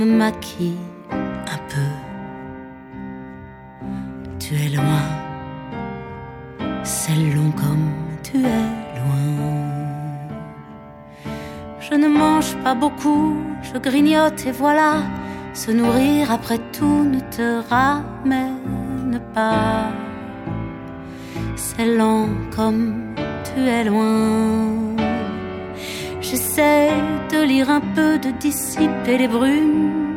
me maquille un peu. Tu es loin, c'est long comme tu es loin. Je ne mange pas beaucoup, je grignote et voilà. Se nourrir après tout ne te ramène pas. C'est lent comme tu es loin. J'essaie de lire un peu, de dissiper les brumes.